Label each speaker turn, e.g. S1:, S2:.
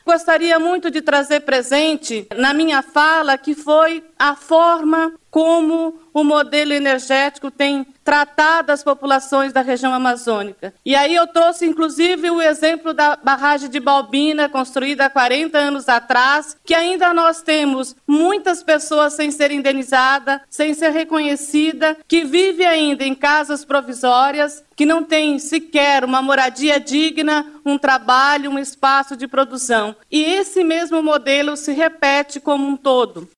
S1: Gostaria muito de trazer presente na minha fala que foi a forma como o modelo energético tem tratado as populações da região amazônica. E aí eu trouxe, inclusive, o exemplo da barragem de Balbina, construída há 40 anos atrás, que ainda nós temos muitas pessoas sem ser indenizadas, sem ser reconhecida, que vive ainda em casas provisórias, que não tem sequer uma moradia digna, um trabalho, um espaço de produção. E esse mesmo modelo se repete como um todo.